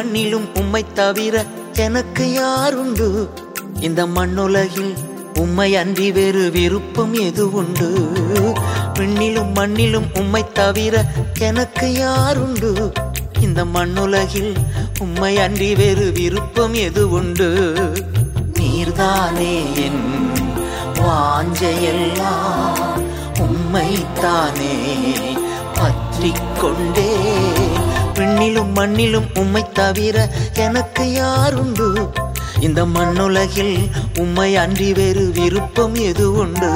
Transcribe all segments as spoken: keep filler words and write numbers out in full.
மண்ணிலும் உம்மை தவிர எனக்கு யாருண்டு? இந்த மண்ணுலகில் உம்மை அன்றி வேறு விருப்பம் எது உண்டு? விண்ணிலும் மண்ணிலும் உம்மை தவிர எனக்கு யாருண்டு? இந்த மண்ணுலகில் உம்மை அன்றி வேறு விருப்பம் எது உண்டு? நீர்தானே என் வாஞ்சையெல்லாம், உம்மைத்தானே பற்றிக் கொண்டே. விண்ணிலும் மண்ணிலும் உம்மை தவிர எனக்கு யாருண்டு? இந்த மண்ணுலகில் உம்மை அன்றி வேறு விருப்பம் எது உண்டு?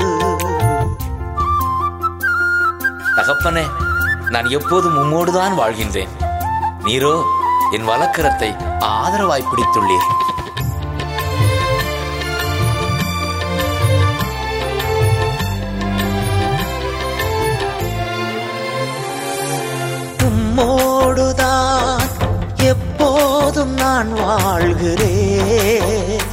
தகப்பனே, நான் எப்போதும் உம்மோடுதான் வாழ்கின்றேன். நீரோ என் வலக்கரத்தை ஆதரவாய் பிடித்துள்ளீர். உம்மோடுதான் எப்போதும் நான் வாழ்கிறேன்.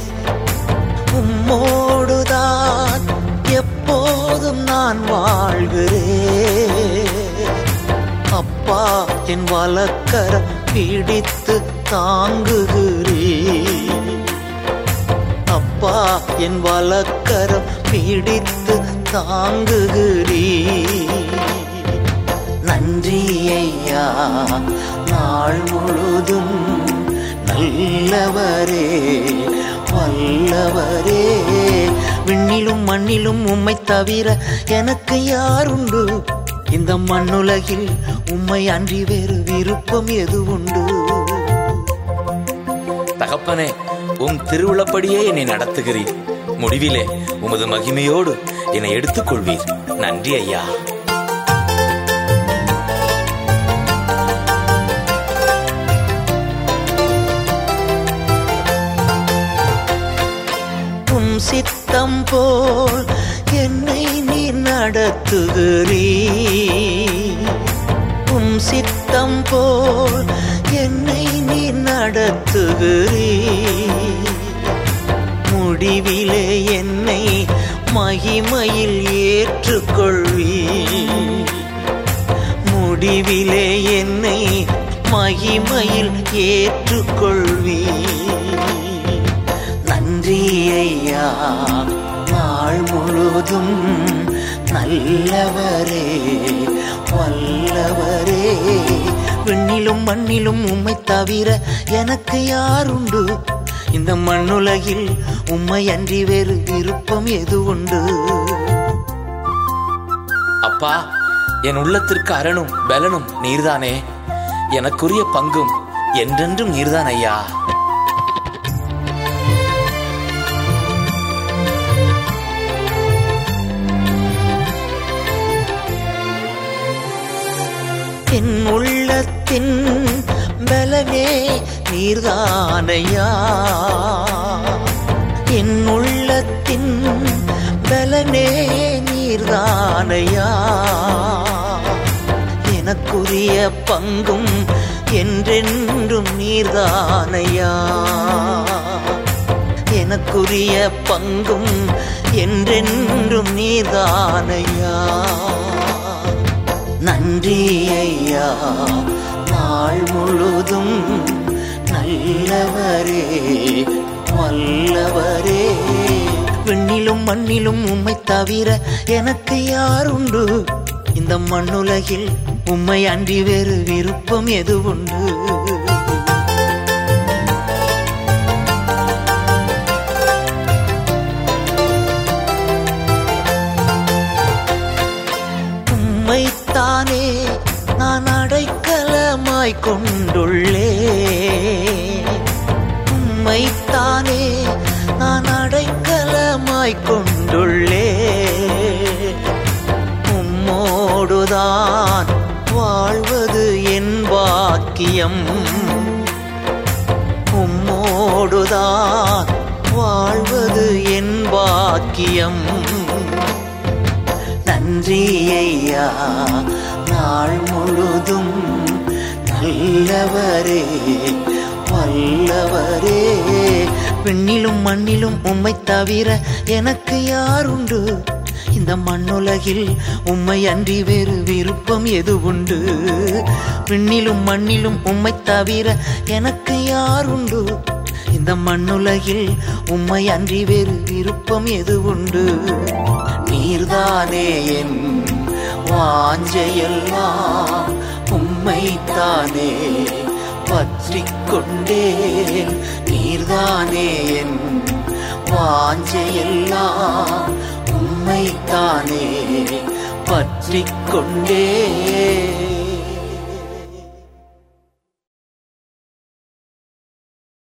உம்மோடுதான் எப்போதும் நான் வாழ்கிறேன். அப்பா என் வலக்கரம் பிடித்து தாங்குகிறேன். அப்பா என் வலக்கரம் பிடித்து தாங்குகிறேன். நன்றி ஐயா, நாள் முழுதும் நல்லவரே வல்லவரே. விண்ணிலும் மண்ணிலும் உம்மை தவிர எனக்கு யாருண்டு? இந்த மண்ணுலகில் உம்மை அன்றி வேறு விருப்பம் எது உண்டு? தகப்பனே, உம் திருவுளப்படியே என்னை நடத்துகிறீர். முடிவிலே உமது மகிமையோடு என்னை எடுத்துக் கொள்வீர். நன்றி ஐயா. உம் சித்தம் போல் என்னை நீ நடத்துகிறீர். உம் சித்தம் போல் என்னை நீ நடத்துகிறீர். முடிவிலே என்னை மகிமையில் ஏற்றுக்கொள்வீர். முடிவிலே என்னை மகிமையில் ஏற்றுக்கொள்வீர். நன்றி ஐயா, நாள் முழுதும் நல்லவரே வல்லவரே. விண்ணிலும் மண்ணிலும் உம்மை தவிர எனக்கு யாருண்டு? இந்த மண்ணுலகில் உம்மை அன்றி வேறு விருப்பம் எது உண்டு? அப்பா, என் உள்ளத்திற்கு அரணும் பலனும் நீர்தானே. எனக்குரிய பங்கும் என்றென்றும் நீர்தான் ஐயா. என் உள்ளத்தின் பலனே நீர்தானையா. என் உள்ளத்தின் பலனே நீர்தானையா. எனக்குரிய பங்கும் என்றென்றும் நீர்தானையா. எனக்குரிய பங்கும் என்றென்றும் நீர்தானையா. நன்றி ஐயா, நாள் முழுதும் நல்லவரே வல்லவரே. விண்ணிலும் மண்ணிலும் உம்மை தவிர எனக்கு யாருண்டு? இந்த மண்ணுலகில் உம்மை அன்றி வேறு விருப்பம் எது உண்டு? உம்மைத்தானே நான் அடைக்கலமாய் கொண்டுள்ளே. உம்மைத்தானே நான் அடைக்கலமாய் கொண்டுள்ளே. உம்மோடுதான் வாழ்வது என் பாக்கியம். உம்மோடுதான் வாழ்வது என் பாக்கியம். நன்றி ஐயா, நாள் முழுதும் நல்லவரே வல்லவரே. விண்ணிலும் மண்ணிலும் உம்மை தவிர எனக்கு யாருண்டு? இந்த மண்ணுலகில் உம்மை அன்றி வேறு விருப்பம் எது உண்டு? விண்ணிலும் மண்ணிலும் உம்மை தவிர எனக்கு யாருண்டு? இந்த மண்ணுலகில் உம்மை அன்றி வேறு விருப்பம் எது உண்டு? நீர்தானே என் வாஞ்சையெல்லாம், உம்மைத்தானே பற்றிக் கொண்டேன். நீர்தானே என் வாஞ்சையெல்லாம், உம்மைத்தானே பற்றிக் கொண்டேன்.